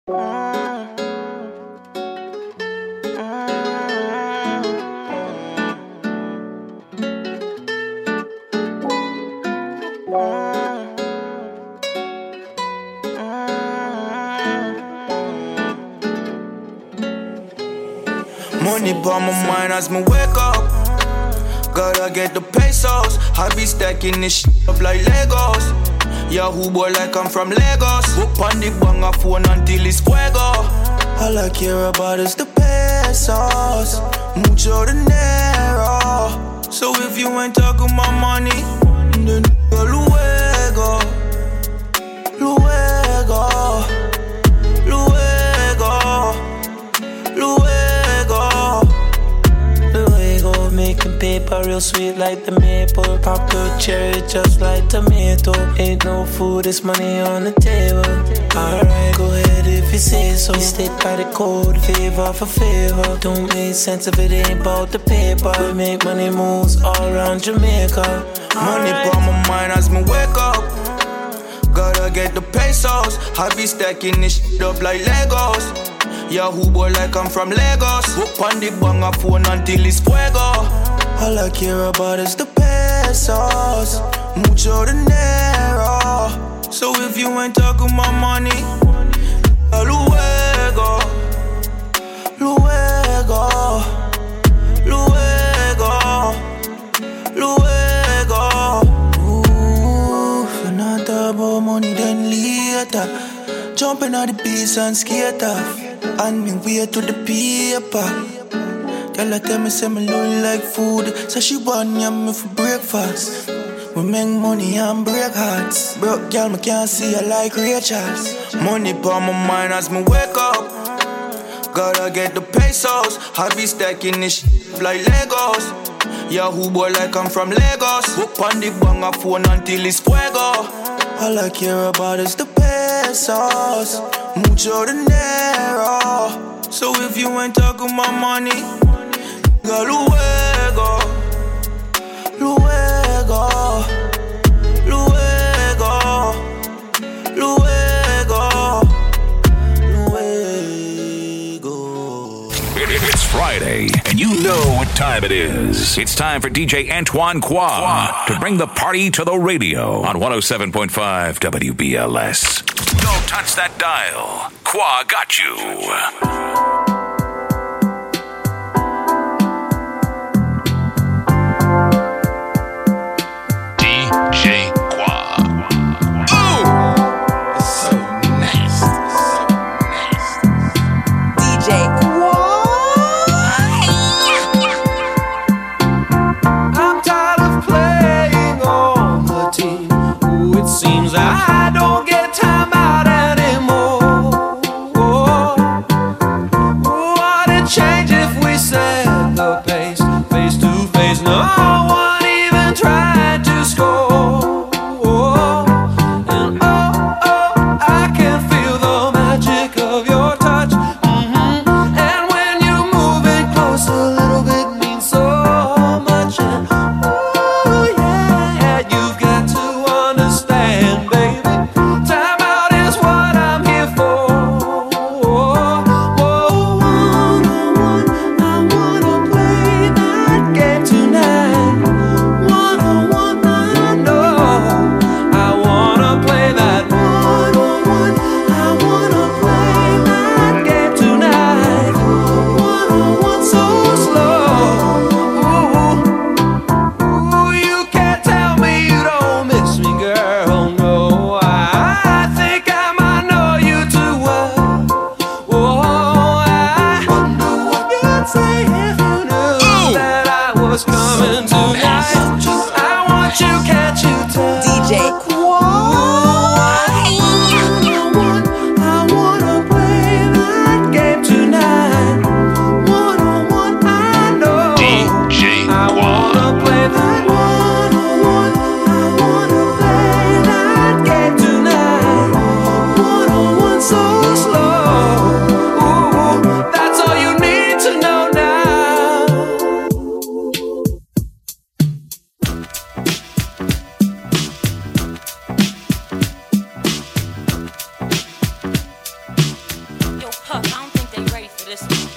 Money on my mind as me wake up. Gotta get the pesos. I be stacking this shit up like Legos. Yahoo boy like I'm from Lagos. Hook on the banger phone until it's fuego. All I care about is the pesos. Mucho dinero. So if you ain't talking my money, then luego, luego, luego, luego. Luego, making paper real sweet like the maple. Pop the cherry just like tomato. Ain't no food, it's money on the table. Alright, go ahead if you say so. We stick by the code, favor for favor. Don't make sense if it ain't about the paper. We make money moves all around Jamaica. Money on my mind as me wake up. Gotta get the pesos. I be stacking this shit up like Legos. Yahoo boy like I'm from Lagos. Hook on the banger phone until it's fuego. All I care about is the pesos. Mucho dinero. So if you ain't talking my money, luego, luego, luego, luego. Ooh, if you're not about money then later. Jumping on the beats and skate off. And me wait to the paper. Girl, I tell me, say me look like food. So she want me for breakfast. We make money and break hearts. Broke girl, me can't see her like Rachel's. Money on my mind as me wake up. Gotta get the pesos. I be stacking this shit like Legos. Yahoo boy like I'm from Lagos. Hook on the banger phone until it's fuego. All I care about is the pesos. Mucho dinero. So if you ain't talking my money, go luego, luego, luego, luego, luego. It's Friday, and you know what time it is. It's time for DJ Antoine Qua to bring the party to the radio on 107.5 WBLS. Don't touch that dial. Qua got you. DJ Qua. Ooh! It's so nasty. DJ Qua. I'm tired of playing on the team. Ooh, it seems I don't get time out anymore. I don't think they ready for this one.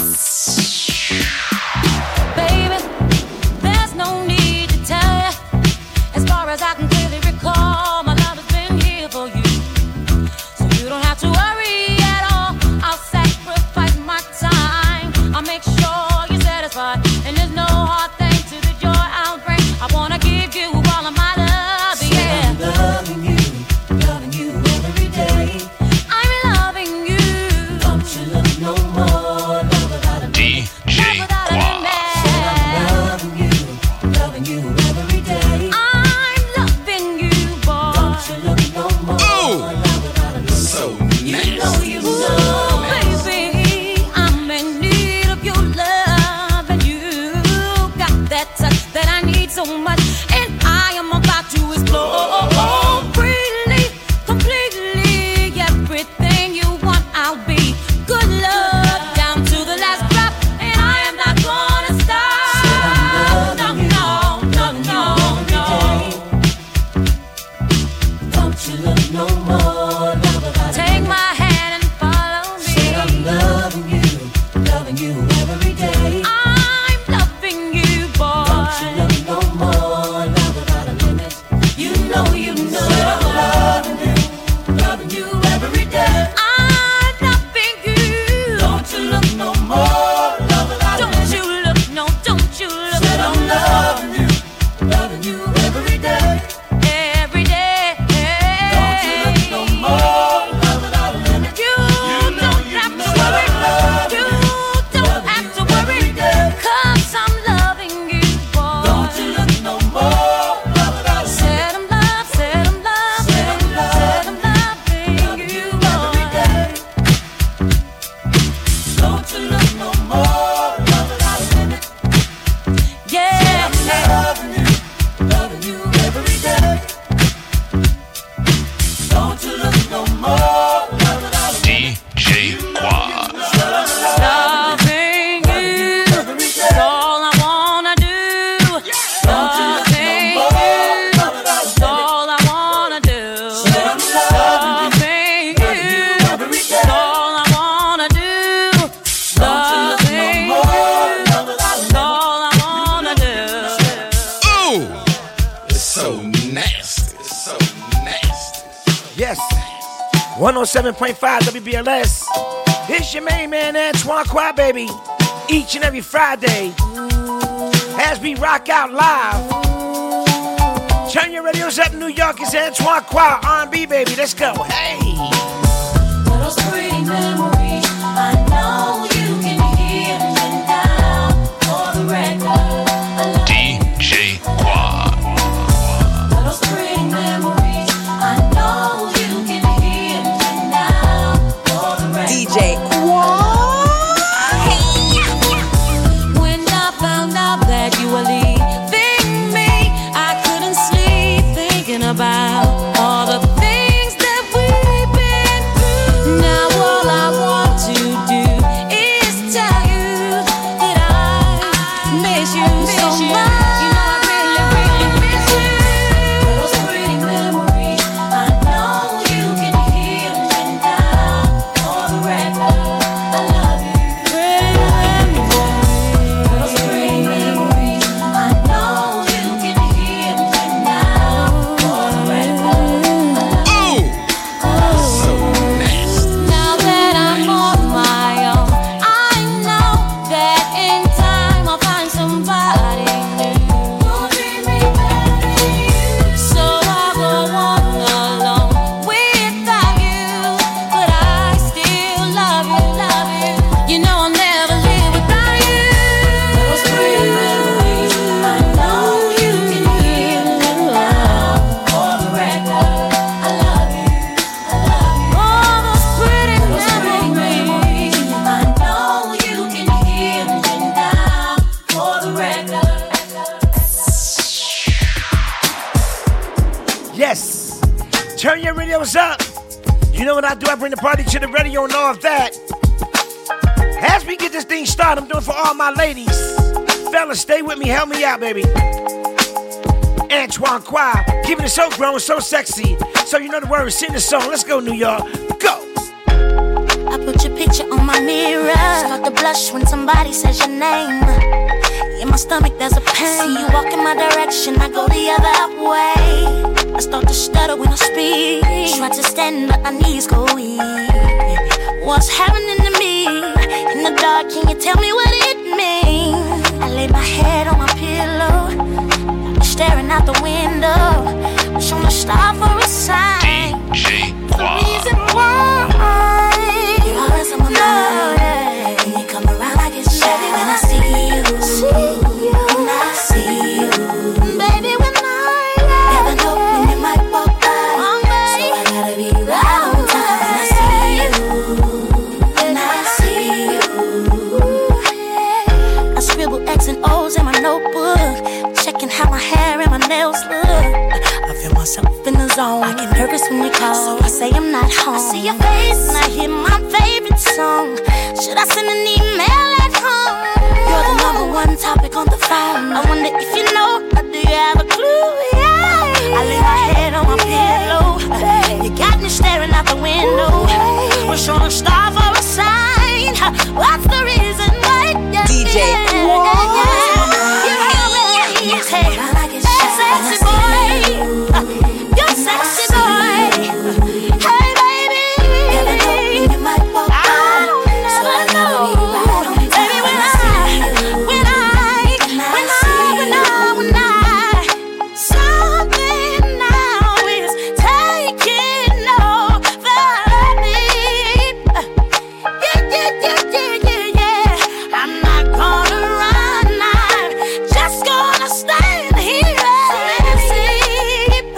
Baby, there's no need to tell you. As far as I can clearly recall, my love has been here for you. So you don't have to worry at all. I'll sacrifice my time. I'll make sure you're satisfied. And there's no hard thing to the joy I'll bring. I wanna give you all of my love, yeah. I'm loving you every day. I'm loving you. Don't you look no more, love without a DJ Quad. I'm loving you every day. I'm loving you, boy. Don't you look no more, love without a So nasty. you Ooh, baby, I'm in need of your love, and you got that touch that I need so much, and I am about to explore freely, completely, everything you want. I'll be good love down to the last drop, and I am not gonna stop. No, no, no, no, no. Don't you look no more, love without a Take my hand and follow Said I'm me. loving you every day. I'm loving you, boy. Don't you look no more, love without a limit. You know Said I'm loving you every day. I'm loving you. Don't you look no more, love without a Don't limit. you look, no, don't you look, Said I'm no, loving you every day. every day. Don't you look no more, love without a limit. You don't have to worry. You don't have to worry. 'Cause I'm loving you, boy. Don't you look no more, love without a limit. Said I'm loving you, Every boy. day. Don't you look no more, love without a limit. Yeah. Loving you every day. Don't you look no more, love without a limit. DJ Quad. Loving you, that's all I wanna do. Loving you, that's all I wanna do. Loving you, that's all I wanna do. Loving you, that's all I wanna do. Ooh, it's so nasty. It's so nasty. Yes. 107.5 WBLS. It's your main man, Antoine Quad, baby. Each and every Friday. As we rock out live. Turn your radios up, New York. It's Antoine Quad, R&B, baby. Let's go. Hey. Those pretty memories, I know you can hear me now. For the record, I love DJ Quad. those pretty memories, I know you can hear me now. For the record, DJ When I found out that you were leaving me, I couldn't sleep thinking about all the things that we've been through. Now all I want to do is tell you that I miss you so much. You know I really, really miss you. those pretty memories, I know you can hear me now. For the record, I love you. Those pretty memories, I know you can hear me now. For the record, I love you. Now that I'm on my own, I know that in time I'll find somebody new. Won't treat me better than you. So I'll go on alone without you, but I still love you, love you. You know I'll never live without you. Those pretty memories, I know you can hear me now. For the record, I love you. I love you. All those pretty Those pretty memories. memories, I know you can hear me now. For the record. Yes. Turn your radios up. You know what I do? I bring the party to the radio and all of that. As we get this thing started, I'm doing for all my ladies. Fellas, stay with me. Help me out, baby. Antoine Quad, keeping it so grown, so sexy. So you know the words, sing the song. Let's go, New York. Go. I put your picture blush when somebody says your name. In my stomach there's a pain. See you walk in my direction, I go the other way. I start to stutter when I speak. Try to stand but my knees go weak. What's happening to me? In the dark, can you tell me what it means? I lay my head on my pillow, staring out the window, wish on a star for a sign. DJ The reason why you're always on my mind. When you come around, I get shy when I see you. When I see you, baby, when I never know when you might walk by, so I gotta be right on time. When I see you, when I see you, I scribble X and O's in my notebook, checking how my hair and my nails look. I feel myself in the zone. I get nervous when you call, so I say I'm not home. I see your face and I hear my favorite song. Should I send an email at home? You're the number one topic on the phone. I wonder if you know, or do you have a clue? Yeah. I lay my head on my pillow. You got me staring out the window. Wish on a star for a sign. What's the reason why? DJ Sexy boy, you're sexy boy. Hey baby, I don't know. Baby, when I, something now is taking over me. Yeah. I'm not gonna run, I'm just gonna stand here and sleep.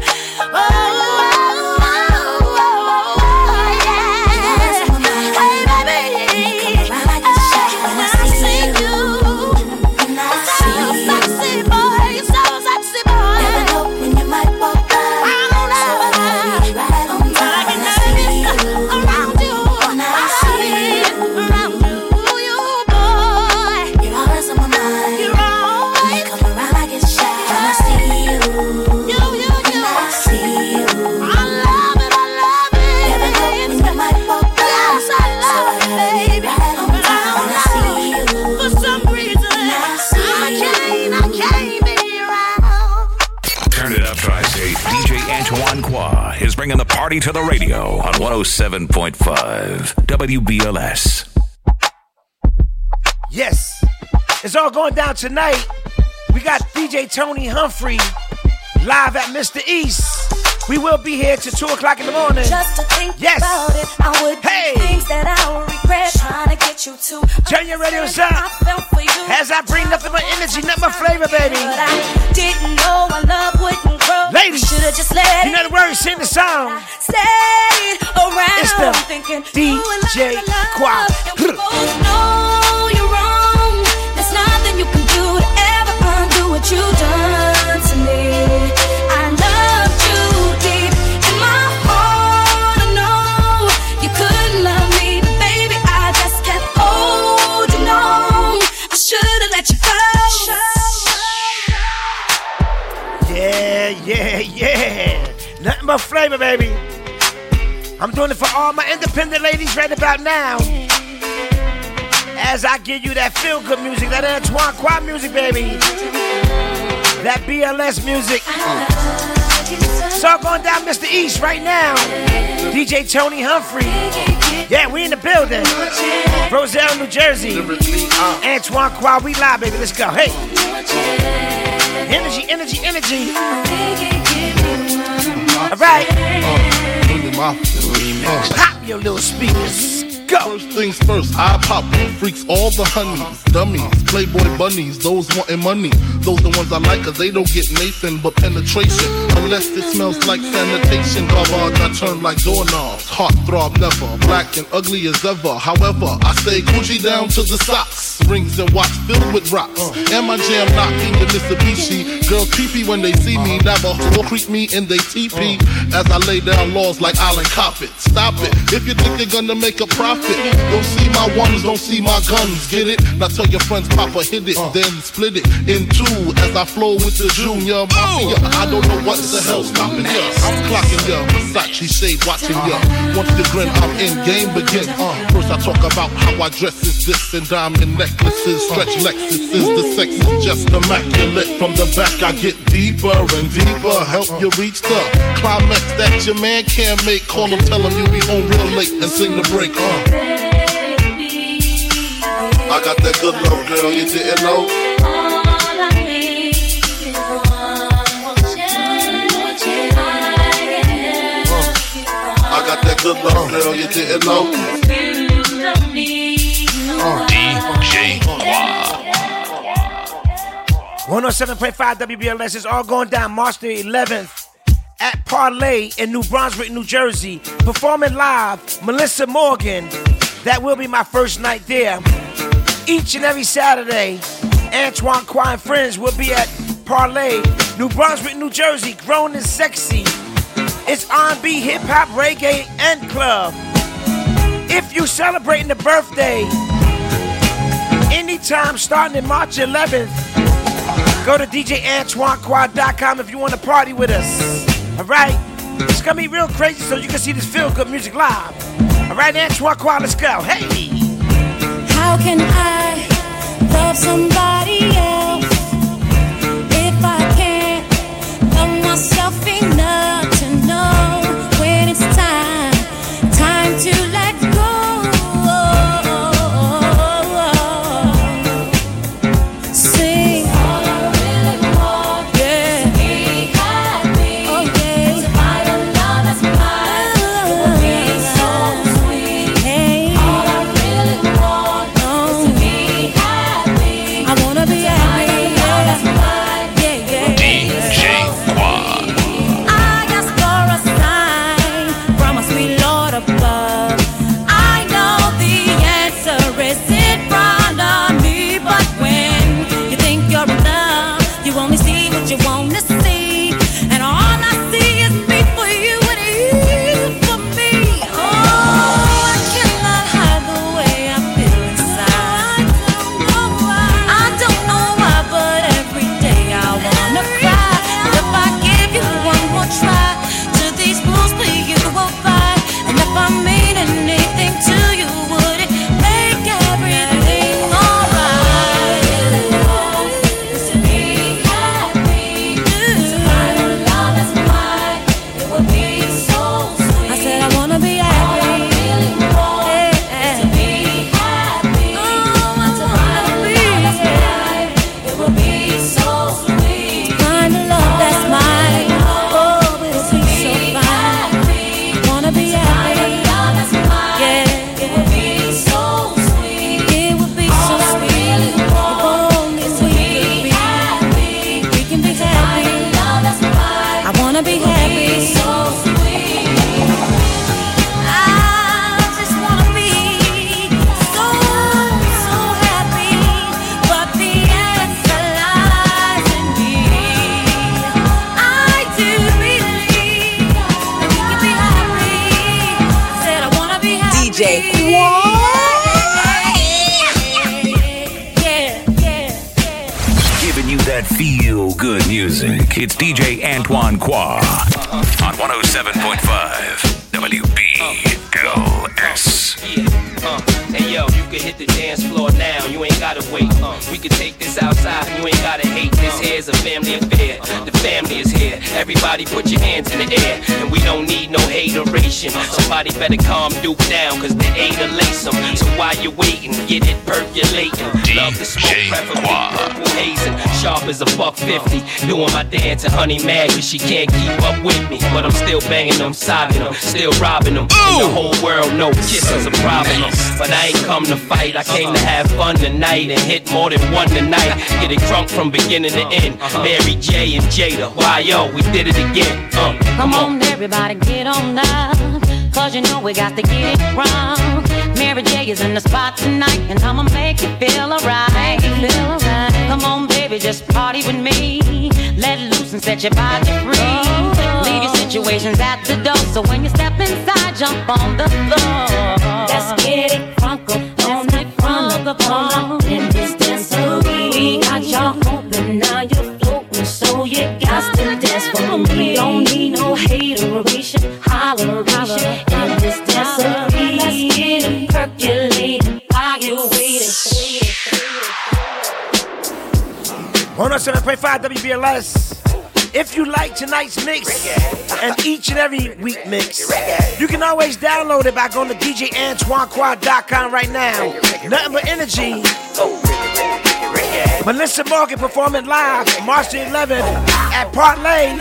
Hey baby, when I see you, so sexy boy, so sexy boy. Never know when you might walk by. I don't know, but I get nervous around you. I see it around you, boy. You're always on my mind. You're always. Come around, I get shy. When I see you, when I see you, I love it. Never know when you might walk by. Yes, I love it, baby. But I don't know, for some reason, I can't be around. Turn it up, Tri-State. DJ Antoine Qua is bringing the party to the radio on 107.5 WBLS. Yes, it's all going down tonight. We got DJ Tony Humphrey live at Mr. East. We will be here till 2 o'clock in the morning. Just to think Yes. about it, I would Hey. do things that I would regret. Trying to get you to Turn your radios up. I felt for you. As I bring nothing but energy, nothing but flavor, baby. But I didn't know our love wouldn't grow. Ladies, should have just let you know the words, sing the song. stay around. It's the thinking DJ Qua. We both know you're wrong. There's nothing you can do to ever undo what you've done to me. I loved you deep in my heart. I know you couldn't love me, but baby, I just kept holding on. I should've let you go. Yeah. Nothing but flavor, baby. I'm doing it for all my independent ladies right about now. As I give you that feel-good music, that Antoine Qua music, baby. That BLS music. It's all going down Mr. East right now. DJ Tony Humphrey. Yeah, we in the building. Roselle, New Jersey. Antoine Qua, we live, baby. Let's go. Hey. Energy. All right. Pop your little speakers. Go. First things first, I pop freaks, all the honeys, dummies, playboy bunnies, those wanting money. Those the ones I like, cause they don't get Nathan but penetration. Unless it smells like sanitation. Garbage, I turn like doorknobs. Heart throb never, black and ugly as ever. However, I stay Gucci down to the socks. Rings and watch filled with rocks. And my jam knocking the Mitsubishi. Girls pee-pee when they see me. Navajo creep me in they teepee. As I lay down laws like Island Coppet. Stop it, if you think you're gonna make a profit, it. Don't see my ones, don't see my guns, get it? Now tell your friends, Papa hit it, then split it in two as I flow with the Junior Mafia. I don't know what the hell's stopping ya. I'm clocking ya, Versace shade watching ya. Once you grin, I'm in, game begins. First I talk about how I dress is this and diamond necklaces, stretch Lexuses. The sex is just immaculate. From the back I get deeper and deeper, help you reach the climax that your man can't make. Call him, tell him you be home real late and sing the break. I got that good love, girl, you didn't know. All I need is one more chance. I got that good love, girl, you didn't know. You don't need DJ Quad. 107.5 WBLS is all going down March the 11th at Parlay in New Brunswick, New Jersey. Performing live, Melissa Morgan. That will be my first night there. Each and every Saturday, Antoine Qua and friends will be at Parlay, New Brunswick, New Jersey. Grown and sexy. It's R&B, hip-hop, reggae, and club. If you celebrating the birthday, anytime starting in March 11th, go to DJAntoineQuad.com if you want to party with us. Alright? It's gonna be real crazy so you can see this feel-good music live. Alright, Antoine Quad, let's go. Hey! How can I love somebody else if I can't love myself enough to know when it's time to let go? Sing. All I really want is to be happy. Okay. To find a love that's mine. It would be so sweet. Hey. All I really want is to be happy. I wanna be happy. DJ Quad. I ask for a sign from a sweet Lord above. I know the answer is in front of me, but when you think you're in love, you only see what you want to see, and all I see is me for you and you for me. Oh, I cannot hide the way I feel inside. I don't know why, but every day I wanna cry. But if I give you one more try, to these rules please you will find. And if I mean anything to you, would it make everything alright? Is to be happy, to find a love that's mine. It would be so sweet. I said I wanna be happy. All I really want is to be happy. Oh, I to find a love that's mine. It would be so sweet. Find a love that's mine. Oh, it would be so fine. Wanna be happy. Yeah, it would be so sweet. It would be so sweet. If only we could be. We can be happy. I wanna be happy. So sweet. I just wanna be so happy. But the answer lies in me. I do believe that we can be happy. I said I wanna be happy. DJ Giving you that feel-good music. It's DJ Antoine Qua on 107.5 WBLS. Hey yo, you can hit the dance floor now, you ain't gotta wait. We can take this outside, you ain't gotta hate. This here's a family affair, the family is here. Everybody put your hands in the air, and we don't need no hateration. Somebody better calm Duke down, cause they ain't a lace 'em. So while you're waiting, get it percolating. Love the smoke, preferably purple hazing. Sharp as a $1.50, doing my dance and honey mad cause she can't keep up with me. But I'm still banging them, sobbing them, still robbing them. And the whole world knows kissing's a problem. But I ain't come to fight, I came to have fun tonight and hit more than one tonight. Get it drunk from beginning to end. Mary J and Jada, why yo, we did it again. Come on, everybody, get on up, cause you know we got to get it wrong. Mary J is in the spot tonight, and I'ma make you feel alright. Come on, baby, just party with me. Let loose and set your body free. Leave your situation's at the door. So when you step inside, jump on the floor. Let's get it crunk up on the front of the bar in this dancery. We got y'all open, now you're floating, so you got to dance for me. Don't need no hateration, holleration in this dancery. Let's get it percolating while you're waiting. 107.5 WBLS. If you like tonight's mix and each and every week mix, you can always download it by going to DJAntoineQuad.com right now. Nothing but energy. Melissa Morgan performing live March the 11th at Park Lane,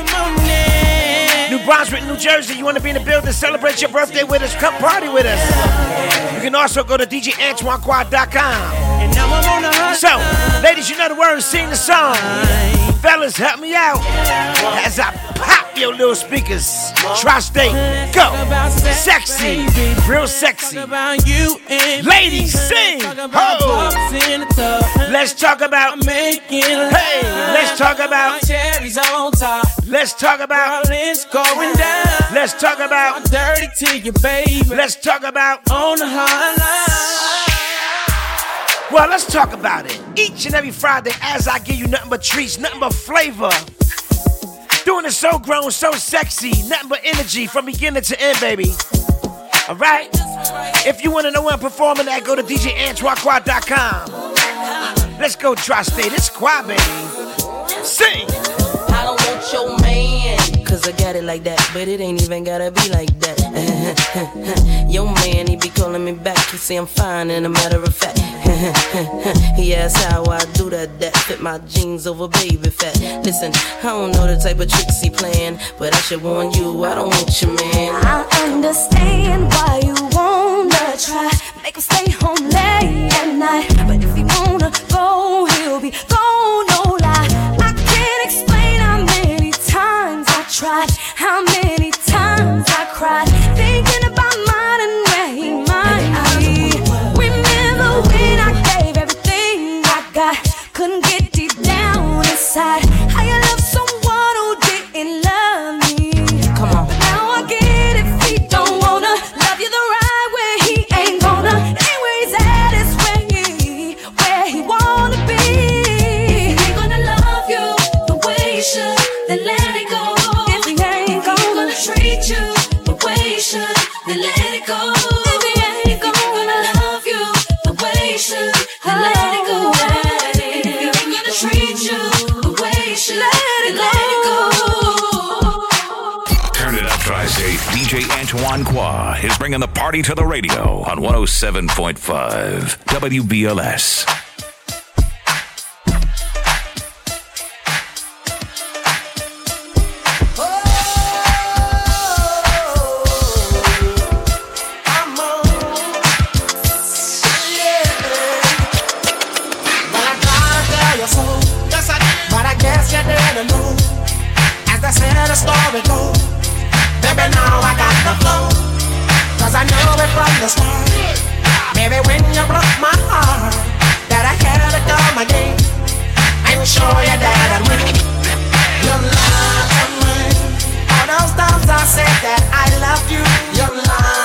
New Brunswick, New Jersey. You want to be in the building, celebrate your birthday with us, come party with us. You can also go to DJAntoineQuad.com. So, ladies, you know the words, sing the song. Fellas, help me out as I pop your little speakers. Tri-State, go. Sexy, real sexy. Ladies, sing. Ho. Let's talk about making. Hey, let's talk about cherries on top. Let's talk about going down. Let's talk about dirty to you, baby. Let's talk about on the hotline. Well, let's talk about it. Each and every Friday as I give you nothing but treats, nothing but flavor. Doing it so grown, so sexy, nothing but energy from beginning to end, baby. All right? If you want to know where I'm performing at, go to DJAntoineQuad.com. Let's go Tri-State. It's Quad, baby. Sing. I don't want your man, cause I got it like that, but it ain't even gotta be like that. Your man, he be calling me back, he say I'm fine, and a matter of fact. He asks how I do that fit my jeans over baby fat. Listen, I don't know the type of tricks he playing, but I should warn you, I don't want your man. I understand why you wanna try, make him stay home late at night. But if he wanna go, he'll be gone, no lie. I can't explain how many times I tried, how many times I cried, thinking about mine and where he might be. Remember when I gave everything I got, couldn't get deep down inside. How you love someone who didn't love me. Come on. But now I get if he don't wanna love you the right way, he ain't gonna. Anywhere he's at is where he wanna be. If he ain't gonna love you the way you should, then let it go. If he ain't gonna treat you the way you should, then let it go. If he ain't gonna love you the way you should, then let it go. If he ain't gonna treat you the way you should, let it go. Turn it up, Tri-State. DJ Antoine Qua is bringing the party to the radio on 107.5 WBLS. The story goes, baby, now I got the flow, cause I knew it from the start. Baby, when you broke my heart, that I had to come again and show you that I'd win. You lied to me. All those times I said that I love you, you lied.